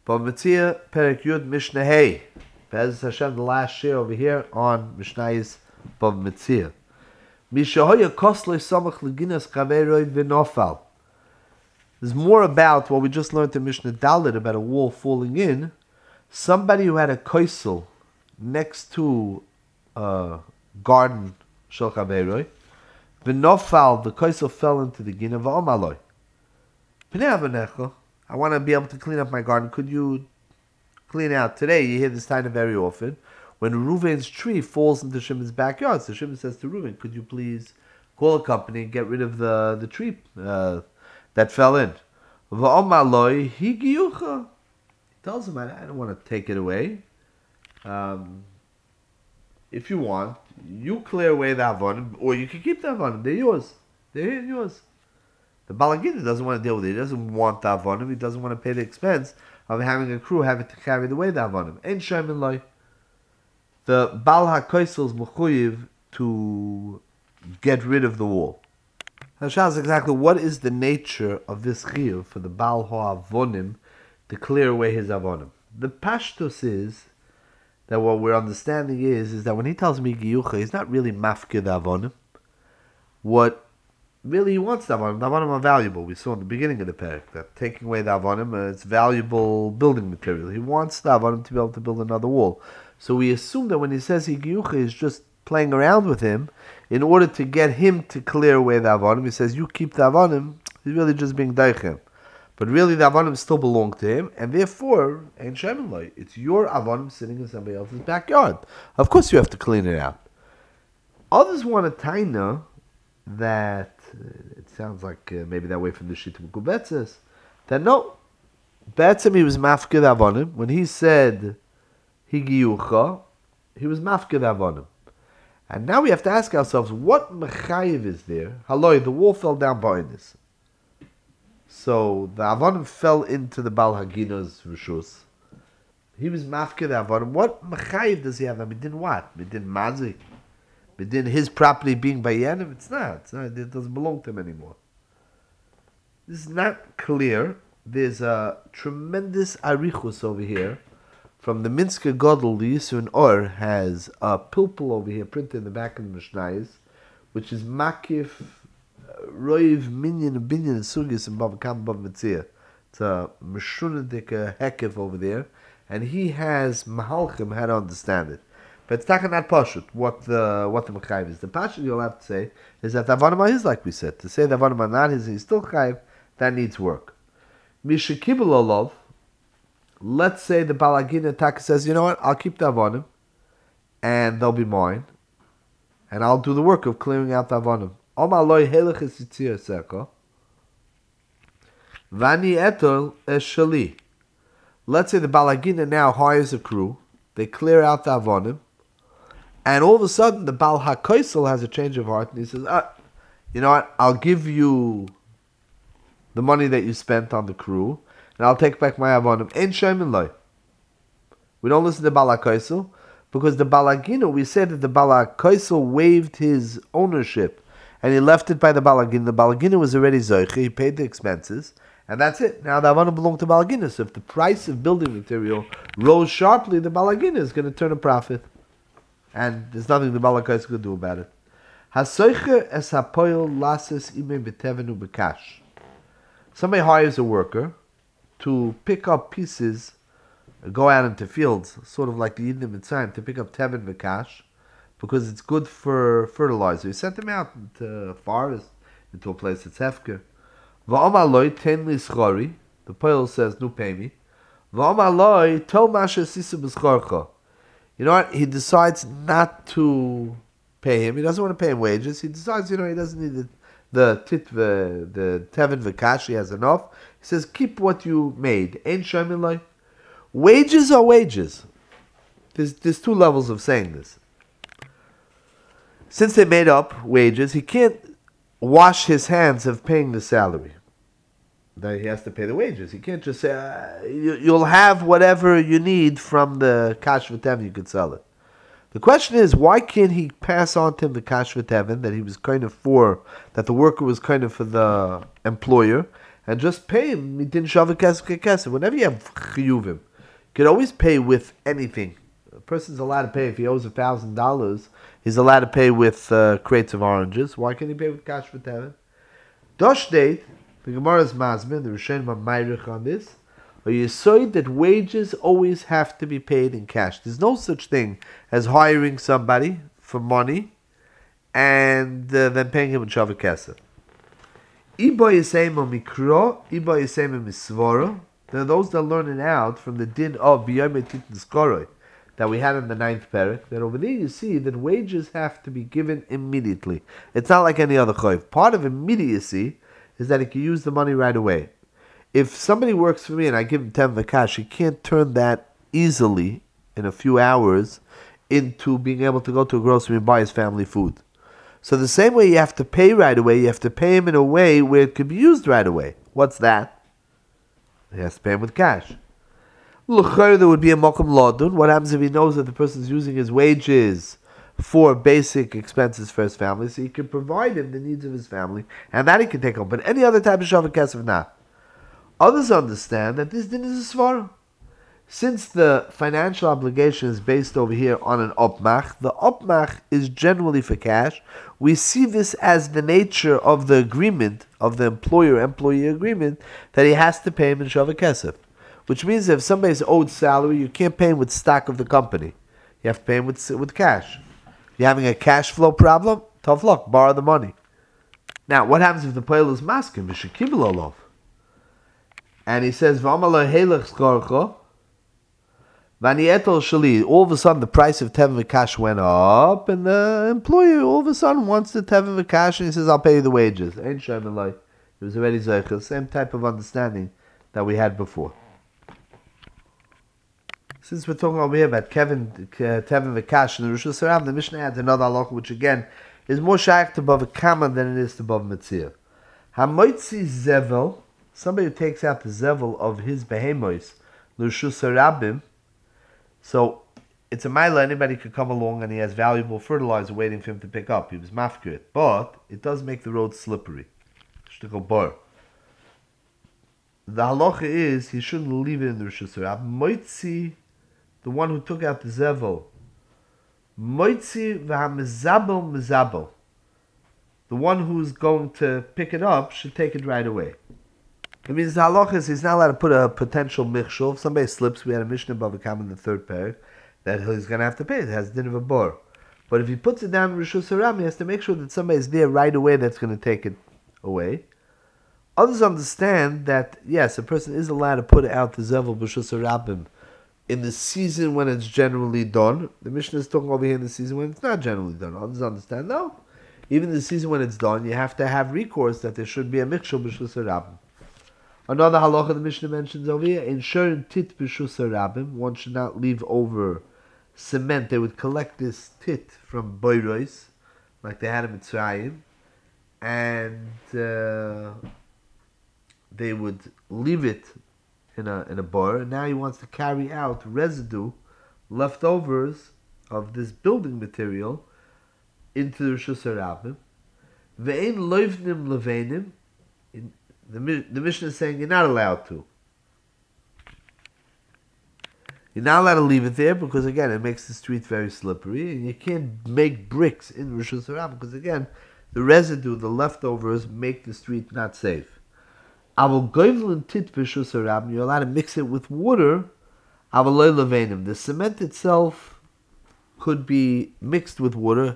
Bava Metzia, Perek Yud, Mishnah Hey. Be'ez Hashem, the last share over here on Mishnah's Bava Metzia. Mishahoya Kosloi Samach Leginas Chaveroi V'Nofal. There's more about what we just learned in Mishnah Dalet about a wall falling in. Somebody who had a koisel next to a garden Shel Chaveroi. V'Nofal, the koisel fell into the gina v'Omaloi. Pnei Avanecha, I want to be able to clean up my garden. Could you clean out today? You hear this time very often. When Reuven's tree falls into Shimon's backyard, so Shimon says to Reuven, could you please call a company and get rid of the tree that fell in? V'omaloi higiyucha. He tells him, I don't want to take it away. If you want, you clear away the avonim, or you can keep the avonim. They're yours. They're yours. The Balagina doesn't want to deal with it. He doesn't want the avonim. He doesn't want to pay the expense of having a crew having to carry the way the avonim. Ein shaymin loy. The Baal HaKoisel is mechuyev to get rid of the wall. Hashal is exactly what is the nature of this chiyuv for the Baal HaAvonim to clear away his avonim. The pashtus is that what we're understanding is that when he tells me giyucha, he's not really mafkir the avonim. What really he wants the avonim are valuable. We saw in the beginning of the parak that taking away the avonim, it's valuable building material. He wants the avonim to be able to build another wall. So we assume that when he says higiyucha, he's just playing around with him in order to get him to clear away the avonim. He says, you keep the avonim. He's really just being daichem. But really the avonim still belong to him, and therefore, ain't shemen loy. It's your avonim sitting in somebody else's backyard. Of course you have to clean it out. Others want a taina that, it sounds like maybe that way from the Shita Mekubetzes, that no, Betzim he was mafkir avonim. When he said higiyucha, he was mafkir avonim. And now we have to ask ourselves, what mechayiv is there? Haloi, the wall fell down behind this. So the avonim fell into the Baal Hagina's rishus. He was mafkir avonim. What mechayiv does he have? Midin what? Midin mazik? Midin his property being bayanim? It's not. It doesn't belong to him anymore. This is not clear. There's a tremendous arichus over here. From the Minsker Godel, the Yisur Or has a pilpul over here printed in the back of the Mishnayos, which is makif roiv minyan and binyan and sugis and bavakam bavatzia. It's a mishunadik hekif over there, and he has mahalchim how to understand it. But it's not pashut what the mechayiv is. The pashut you'll have to say is that the avonim are his, like we said. To say the avonim are not his, he's still chayiv. That needs work. Mishakibul olov. Let's say the Balagina Taka says, you know what, I'll keep the avonim, and they'll be mine, and I'll do the work of clearing out the avonim. Vani etol eshali. Let's say the Balagina now hires a crew, they clear out the avonim, and all of a sudden the Baal HaKoisel has a change of heart, and he says, you know what, I'll give you the money that you spent on the crew, and I'll take back my avonim. Ein shaymin loy. We don't listen to Baal HaKoisel, because the Balagina, we said that the Baal HaKoisel waived his ownership, and he left it by the Balagina. The Balagina was already zoiche, he paid the expenses, and that's it. Now the avonim belong to Balagina, so if the price of building material rose sharply, the Balagina is going to turn a profit. And there's nothing the Baal HaKoisel could do about it. Hasoiche es hapoil lasis ime betevenu bekash. Somebody hires a worker to pick up pieces, go out into fields, sort of like the Yidden Mitzrayim, to pick up Tevin V'kash, because it's good for fertilizer. You sent them out into a forest, into a place that's hefker. V'omar loy ten li schori, the poil says, no pay me. V'omar loy tol masha sisu b'schorcha. You know what? He decides not to pay him. He doesn't want to pay him wages. He decides, he doesn't need the Tevin V'kash, he has enough. He says, keep what you made. Ain't shaymin loy. Wages are wages. There's two levels of saying this. Since they made up wages, he can't wash his hands of paying the salary. Then he has to pay the wages. He can't just say, you'll have whatever you need from the kash v'tevin, you could sell it. The question is, why can't he pass on to him the kash v'tevin that he was kind of for, that the worker was kind of for the employer, and just pay him midin shava kesef kekesef. Whenever you have chiyuvim, you can always pay with anything. A person's allowed to pay if he owes $1,000. He's allowed to pay with crates of oranges. Why can't he pay with cash for tevin? Dosh date, the Gemara's mazmin, the Rishonim are ma'irich on this. Or you say that wages always have to be paid in cash. There's no such thing as hiring somebody for money and then paying him in shava kesef. Iba yisayim mikro, iba yisayim misvoro. There are those that learn it out from the din of biyom titin skoroi that we had in the 9th parak. That over there you see that wages have to be given immediately. It's not like any other chayv. Part of immediacy is that he can use the money right away. If somebody works for me and I give him 10 v'kash, he can't turn that easily in a few hours into being able to go to a grocery and buy his family food. So the same way you have to pay right away, you have to pay him in a way where it could be used right away. What's that? He has to pay him with cash. L'chayr, there would be a mokum lodun. What happens if he knows that the person is using his wages for basic expenses for his family, so he can provide him the needs of his family, and that he can take home. But any other type of shava kesef, not. Others understand that this din is a svara. Since the financial obligation is based over here on an opmach, the opmach is generally for cash. We see this as the nature of the agreement, of the employer-employee agreement, that he has to pay him in shava kesef. Which means that if somebody's owed salary, you can't pay him with stock of the company. You have to pay him with cash. You're having a cash flow problem? Tough luck, borrow the money. Now, what happens if the poel is maskim? V'shekibel olov. And he says, V'amalai helech skorcho, v'anietol shali. All of a sudden, the price of tevin v'kash went up, and the employer all of a sudden wants the tevin v'kash, and he says, I'll pay you the wages. Ain't shemelai. It was already zeichel. Same type of understanding that we had before. Since we're talking over here about tevin v'kash and the Rishus Harabim, the Mishnah adds another halacha, which again is more shaykh to Bava Kama than it is to Bava Metzia. Hamoitzi zevel, somebody who takes out the zevel of his behemoths, l'Rishus Harabim. So it's a mile, anybody could come along and he has valuable fertilizer waiting for him to pick up. He was mafkir, but it does make the road slippery. Shtikol bar. The halacha is he shouldn't leave it in the Rishus Harabim. Moitzi, the one who took out the zevel, moitzi v'hamizabel mizabel. The one who's going to pick it up should take it right away. It means the halacha is he's not allowed to put a potential michshol. If somebody slips, we had a Mishnah Bava Kama in the 3rd parak, that he's going to have to pay. It has din of a bor. But if he puts it down in Rishus Harabim, he has to make sure that somebody's there right away that's going to take it away. Others understand that, yes, a person is allowed to put out the zevel b'Rishus Harabim in the season when it's generally done. The Mishnah is talking over here in the season when it's not generally done. Others understand, no. Even in the season when it's done, you have to have recourse that there should be a mikshel b'Rishus Harabim. Another halacha the Mishnah mentions over here, in Shurin tit b'Rishus Harabim, one should not leave over cement. They would collect this tit from boiros, like they had in Mitzrayim, and they would leave it in a bar, and now he wants to carry out residue, leftovers of this building material into the Rishus Harabim. Ve'ein loivnim levenim. The Mishnah is saying you're not allowed to. You're not allowed to leave it there because, again, it makes the street very slippery, and you can't make bricks in Rishus Harabim because, again, the residue, the leftovers, make the street not safe. You're allowed to mix it with water. The cement itself could be mixed with water.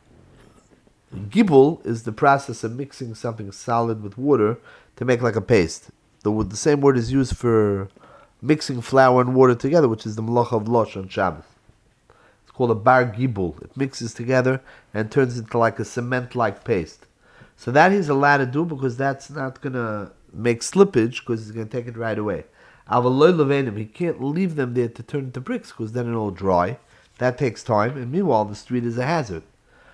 Gibel is the process of mixing something solid with water to make like a paste. The same word is used for mixing flour and water together, which is the malacha of losh on Shabbos. It's called a bar gibel. It mixes together and turns into like a cement-like paste. So that he's allowed to do because that's not going to make slippage because he's going to take it right away. He can't leave them there to turn into bricks because then it'll dry. That takes time, and meanwhile the street is a hazard.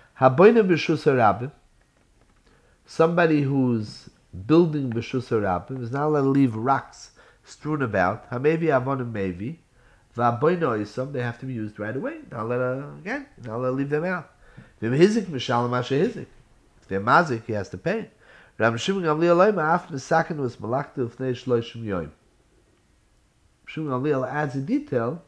Somebody who's building b'Rishus Harabim is not allowed to leave rocks strewn about. Maybe they have to be used right away. Not allowed to leave them out. If they're mazik, he has to pay. Ram Shimon Gamliel Leima after the second was Malachta Ufnei Shloshim Yoim. Shimon Gamliel adds a detail.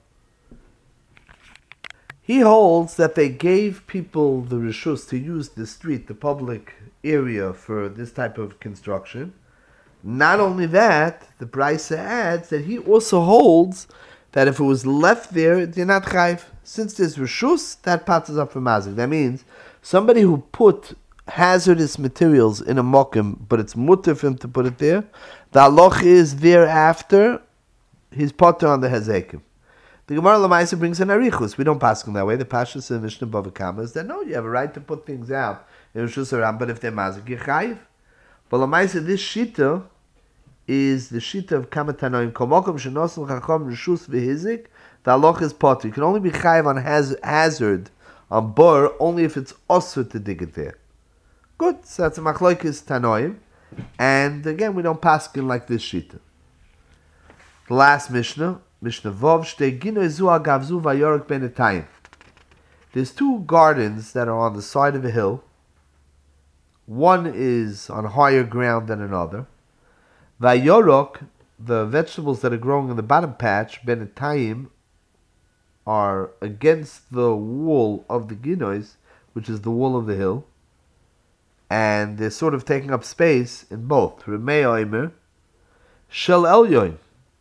He holds that they gave people the reshus to use the street, the public area, for this type of construction. Not only that, the Brisa adds that he also holds that if it was left there, they're not chayv. Since there's reshus, that passes up for mazik. That means somebody who put hazardous materials in a mokim, but it's mutter for him to put it there, the halacha is thereafter, he's potter on the hezekim. The Gemara Lamaisa brings an arichus. We don't pass them that way. The Pashas in Mishnah Bava Kama is that no, you have a right to put things out in Rishus Haram, but if they're mazik, you're chayiv. But Lamaisa, this shita is the shita of Kama Tanoim. Komokom shenosel chacham rishus v'hizik. The halach is potter. You can only be chayiv on hazard on bor only if it's osur to dig it there. Good. So that's a machloikis Tanoim, and again we don't pass in like this shita. The last Mishnah. Mishnah Vov Shtei Ginoi Zu Agavzu Vayorok Benetayim. There's two gardens that are on the side of a hill. One is on higher ground than another. Vayorok, the vegetables that are growing in the bottom patch, Benetayim, are against the wall of the Ginois, which is the wall of the hill. And they're sort of taking up space in both. Remei Oimer, Shel Elyoin.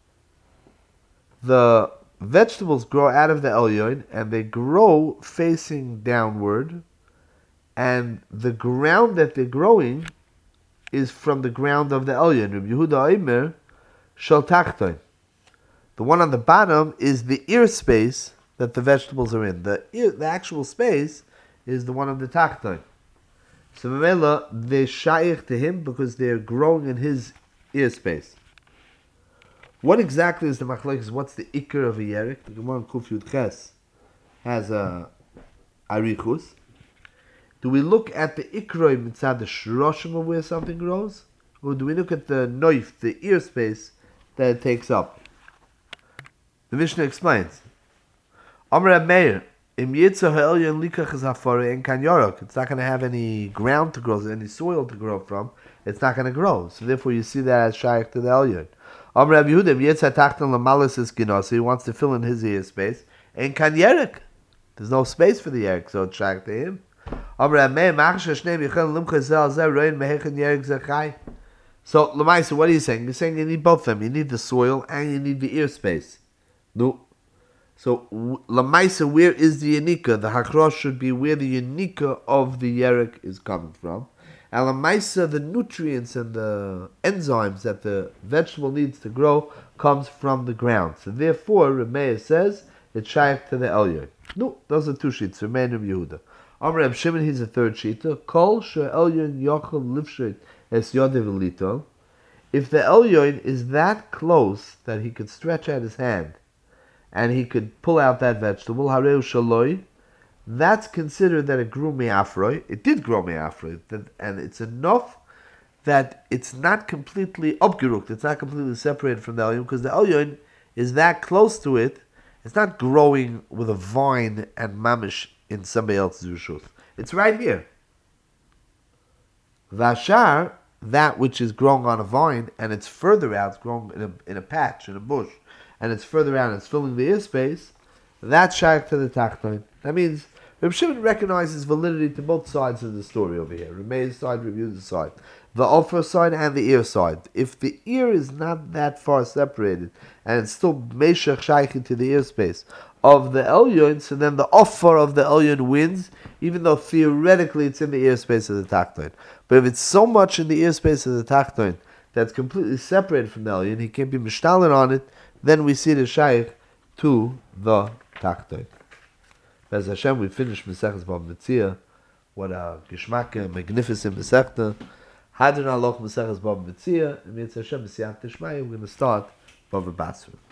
The vegetables grow out of the elyon, and they grow facing downward, and the ground that they're growing is from the ground of the elyon. Rabbi Yehuda Omer, shel tachton. The one on the bottom is the ear space that the vegetables are in. The actual space is the one of the tachton. So Mamela, they shaykh to him because they're growing in his ear space. What exactly is the machlekes? What's the ikar of a yerek? The Gemara in Kuf Yud Ches has a arichus. Do we look at the ikroi mitzad the shroshim of where something grows, or do we look at the noif, the ear space that it takes up? The Mishnah explains. Amar Meir, im yitzah ha'elyon likach is hafare en kan yorok. It's not going to have any ground to grow, any soil to grow from. It's not going to grow. So therefore, you see that as shaykh to the elyon. Amr Rabbi Yehuda, Yitzah Tachton Lamalis is Ginos, so he wants to fill in his ear space. And kan yerek. There's no space for the yerek, so it's shaykh to him. Amr Rabbi Machsha Shneim Yichel Limcha Zel Zer Roin Mehechen Yerek Zechai. So, Lamaisa, what are you saying? You're saying you need both of them. You need the soil and you need the ear space. No. So, Lamaisa, where is the Yanika? The Hakrosh should be where the Yanika of the yerek is coming from. Alamaisa, the nutrients and the enzymes that the vegetable needs to grow comes from the ground. So therefore, Remeir says it's shaykh to the elyon. No, those are two sheets. Remeir and Yehuda. Amr Reb Shimon, he's a third sheet. Kol she elyon yochel livshit es yodev elito. If the elyon is that close that he could stretch out his hand and he could pull out that vegetable, hareu shaloi. That's considered that it grew me'afroi. It did grow me'afroi, and it's enough that it's not completely upgerukt. It's not completely separated from the elyon, because the elyon is that close to it. It's not growing with a vine and mamish in somebody else's rishus. It's right here. Vashar, that which is growing on a vine, and it's further out, it's growing in a patch, in a bush, and it's further out, and it's filling the ear space, that's shaykh to the tachton. That means Reb Shimon recognizes validity to both sides of the story over here. Remeir's side, Review's side. The offer side and the ear side. If the ear is not that far separated, and it's still meshach shaykh into the ear space of the elyon, so then the offer of the elyon wins, even though theoretically it's in the ear space of the tachton. But if it's so much in the ear space of the tachton that's completely separated from the elyon, he can't be mishtalin on it, then we see the shaykh to the tachton. As Hashem, we finished Mesechus Bava Metzia. What a gishmak, magnificent Mesechta. Hadron Aloch Mesechus Bava Metzia. And Hashem, B'siyat Tishmai, we're going to start Bava Basra.